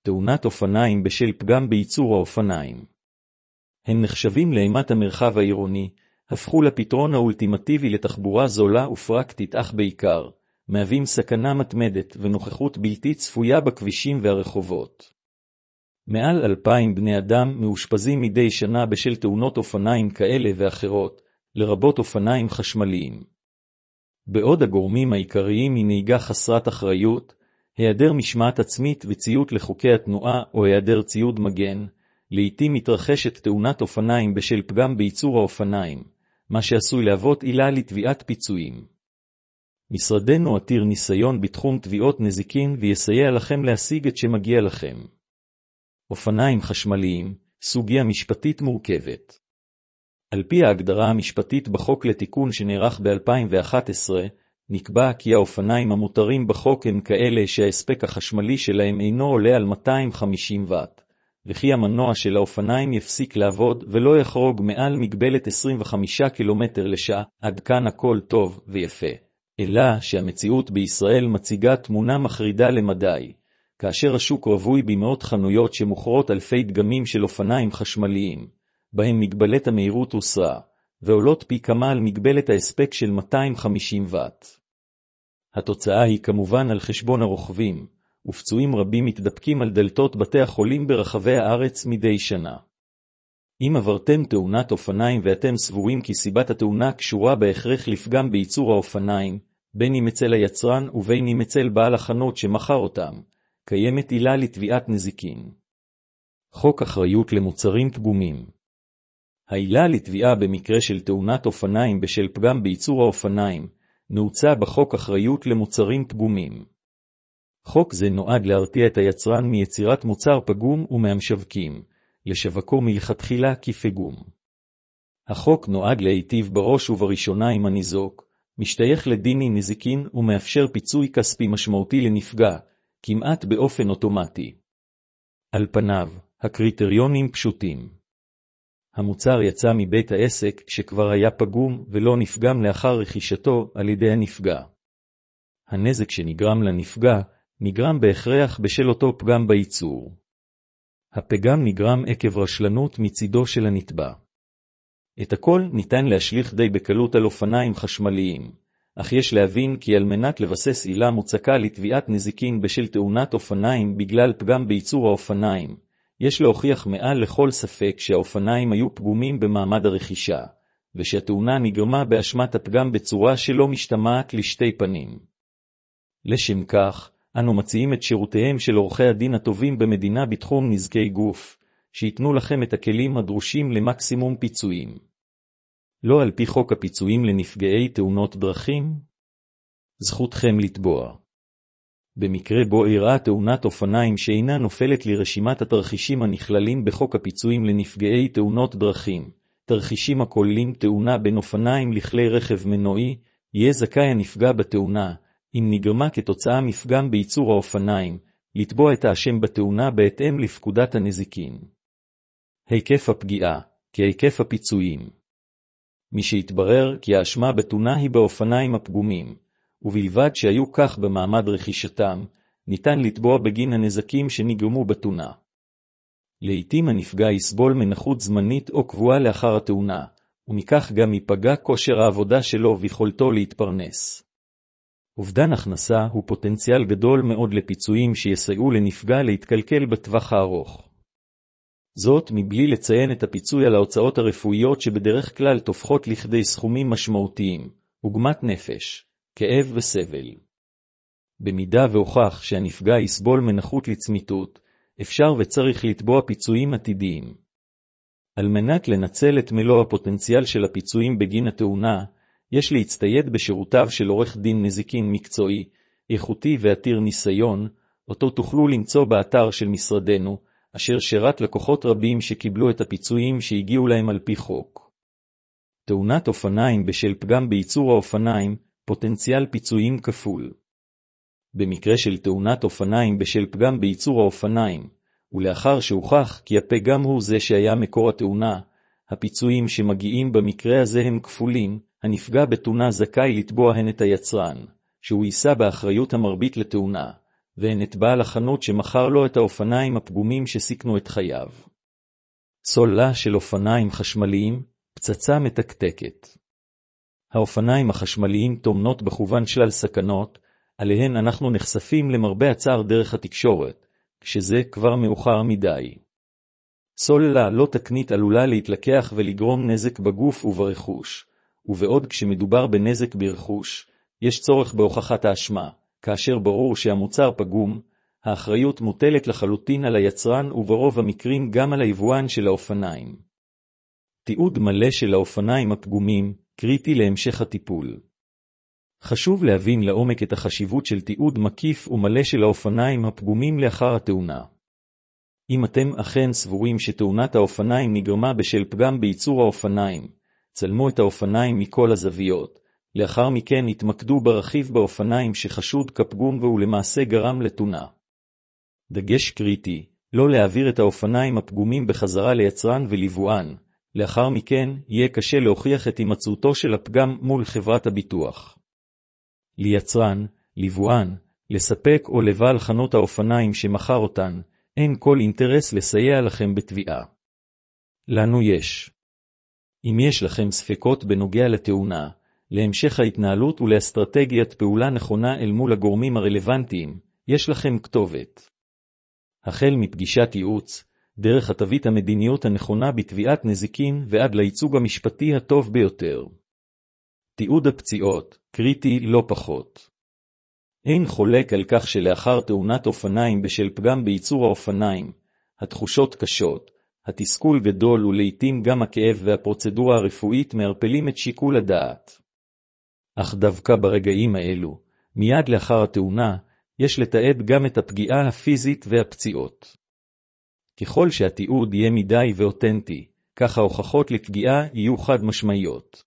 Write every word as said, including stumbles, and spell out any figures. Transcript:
תאונת אופניים בשל פגם בייצור האופניים. הם נחשבים לאימת המרחב העירוני, הפכו לפתרון האולטימטיבי לתחבורה זולה ופרקטית אך בעיקר, מהווים סכנה מתמדת ונוכחות בלתי צפויה בכבישים והרחובות. מעל אלפיים בני אדם מאושפזים מדי שנה בשל תאונות אופניים כאלה ואחרות, לרבות אופניים חשמליים. בעוד הגורמים העיקריים היא נהיגה חסרת אחריות, היעדר משמעת עצמית וציות לחוקי התנועה או היעדר ציוד מגן, לעתים מתרחשת תאונת אופניים בשל פגם בייצור האופניים, מה שעשוי להוות עילה לתביעת פיצויים. משרדנו עתיר ניסיון בתחום תביעות נזיקין ויסייע לכם להשיג את שמגיע לכם. אופניים חשמליים, סוגיה משפטית מורכבת. על פי ההגדרה המשפטית בחוק לתיקון שנערך ב-אלפיים ואחת עשרה, נקבע כי האופניים המותרים בחוק הם כאלה שההספק החשמלי שלהם אינו עולה על מאתיים וחמישים ואט, וכי המנוע של האופניים יפסיק לעבוד ולא יחרוג מעל מגבלת עשרים וחמישה קילומטר לשעה. עד כאן הכל טוב ויפה. אלא שהמציאות בישראל מציגה תמונה מחרידה למדי, כאשר השוק רווי במאות חנויות שמוכרות אלפי דגמים של אופניים חשמליים, בהם מגבלת המהירות הוסרה, ועולות פי כמה על מגבלת ההספק של מאתיים וחמישים ואט. התוצאה היא כמובן על חשבון הרוכבים, ופצועים רבים מתדפקים על דלתות בתי החולים ברחבי הארץ מדי שנה. אם עברתם תאונת אופניים ואתם סבורים כי סיבת התאונה קשורה בהכרח לפגם בייצור האופניים, בין אם אצל היצרן ובין אם אצל בעל החנות שמכר אותם, קיימת עילה לתביעת נזיקין. חוק אחריות למוצרים פגומים. העילה לתביעה במקרה של תאונת אופניים בשל פגם בייצור האופניים, נעוצה בחוק אחריות למוצרים פגומים. חוק זה נועד להרתיע את היצרן מיצירת מוצר פגום ומהמשווקים, לשווקו מלכתחילה כפגום. החוק נועד להיטיב בראש ובראשונה עם הניזוק, משתייך לדיני נזיקין ומאפשר פיצוי כספי משמעותי לנפגע, כמעט באופן אוטומטי. על פניו, הקריטריונים פשוטים. המוצר יצא מבית העסק שכבר היה פגום ולא נפגם לאחר רכישתו על ידי הנפגע. הנזק שנגרם לנפגע נגרם בהכרח בשל אותו פגם בייצור. הפגם נגרם עקב רשלנות מצידו של הנתבע. את הכל ניתן להשליך די בקלות על אופניים חשמליים, אך יש להבין כי על מנת לבסס עילה מוצקה לתביעת נזיקין בשל תאונת אופניים בגלל פגם בייצור האופניים, יש להוכיח מעל לכל ספק שהאופניים היו פגומים במעמד הרכישה, ושהתאונה נגרמה באשמת הפגם בצורה שלא משתמעת לשתי פנים. לשם כך, אנו מציעים את שירותיהם של עורכי הדין הטובים במדינה בתחום נזקי גוף, שיתנו לכם את הכלים הדרושים למקסימום פיצויים. לא על פי חוק הפיצויים לנפגעי תאונות דרכים? זכותכם לתבוע. במקרה בו אירעה תאונת אופניים שאינה נופלת לרשימת התרחישים הנכללים בחוק הפיצויים לנפגעי תאונות דרכים, תרחישים הכוללים תאונה בין אופניים לכלי רכב מנועי, יהיה זכאי הנפגע בתאונה, אם נגרמה כתוצאה מפגם בייצור האופניים, לתבוע את האשם בתאונה בהתאם לפקודת הנזיקין. היקף הפגיעה, כהיקף הפיצויים. מי שהתברר כי האשמה בתאונה היא באופניים הפגומים, ובלבד שהיו כך במעמד רכישתם, ניתן לתבוע בגין הנזקים שנגרמו בתאונה. לעתים הנפגע יסבול מנכות זמנית או קבועה לאחר התאונה, ומכך גם ייפגע כושר העבודה שלו ויכולתו להתפרנס. אובדן הכנסה הוא פוטנציאל גדול מאוד לפיצויים שיסייעו לנפגע להתקלקל בטווח הארוך. זאת מבלי לציין את הפיצוי על ההוצאות הרפואיות שבדרך כלל תופחות לכדי סכומים משמעותיים, עוגמת נפש, כאב וסבל. במידה והוכח שהנפגע יסבול מנכות לצמיתות, אפשר וצריך לתבוע פיצויים עתידיים. על מנת לנצל את מלוא הפוטנציאל של הפיצויים בגין התאונה, יש להצטייד בשירותיו של עורך דין נזיקין מקצועי, איכותי ועתיר ניסיון, אותו תוכלו למצוא באתר של משרדנו, אשר שירת לקוחות רבים שקיבלו את הפיצויים שהגיעו להם על פי חוק. תאונת אופניים בשל פגם בייצור האופניים, פוטנציאל פיצויים כפול. במקרה של תאונת אופניים בשל פגם בייצור האופניים, ולאחר שהוכח כי הפגם הוא זה שהיה מקור התאונה, הפיצויים שמגיעים במקרה הזה הם כפולים. הנפגע בתאונה זכאי לתבוע הן את היצרן, שהוא יישא באחריות המרבית לתאונה, והן את בעל החנות שמכר לו את האופניים הפגומים שסיכנו את חייו. צולה של אופניים חשמליים, פצצה מתקתקת. האופניים החשמליים טומנות בכוון שלל סכנות, עליהן אנחנו נחשפים למרבה הצער דרך התקשורת, כשזה כבר מאוחר מדי. סוללה לא תקנית עלולה להתלקח ולגרום נזק בגוף וברכוש, ובעוד כשמדובר בנזק ברכוש, יש צורך בהוכחת האשמה, כאשר ברור שהמוצר פגום, האחריות מוטלת לחלוטין על היצרן וברוב המקרים גם על היבואן של האופניים. תיעוד מלא של האופניים הפגומים, קריטי להמשך הטיפול. חשוב להבין לעומק את החשיבות של תיעוד מקיף ומלא של האופניים הפגומים לאחר התאונה. אם אתם אכן סבורים שתאונת האופניים נגרמה בשל פגם בייצור האופניים, צלמו את האופניים מכל הזוויות, לאחר מכן התמקדו ברכיב באופניים שחשוד כפגום והוא למעשה גרם לתאונה. דגש קריטי, לא להעביר את האופניים הפגומים בחזרה ליצרן וליבואן, לאחר מכן יהיה קשה להוכיח את הימצאותו של הפגם מול חברת הביטוח. ליצרן, ליבואן, לספק או לבעל חנות האופניים שמכר אותן, אין כל אינטרס לסייע לכם בתביעה. לנו יש. אם יש לכם ספקות בנוגע לתאונה, להמשך ההתנהלות ולאסטרטגיית פעולה נכונה אל מול הגורמים הרלוונטיים, יש לכם כתובת. החל מפגישת ייעוץ, דרך התווית המדיניות הנכונה בתביעת נזיקין ועד לייצוג המשפטי הטוב ביותר. תיעוד הפציעות, קריטי לא פחות. אין חולק על כך שלאחר תאונת אופניים בשל פגם בייצור האופניים, התחושות קשות, התסכול גדול ולעיתים גם הכאב והפרוצדורה הרפואית מערפלים את שיקול הדעת. אך דווקא ברגעים האלו, מיד לאחר התאונה, יש לתעד גם את הפגיעה הפיזית והפציעות. ככל שהתיעוד יהיה מדי ואותנטי, כך ההוכחות לפגיעה יהיו חד משמעיות.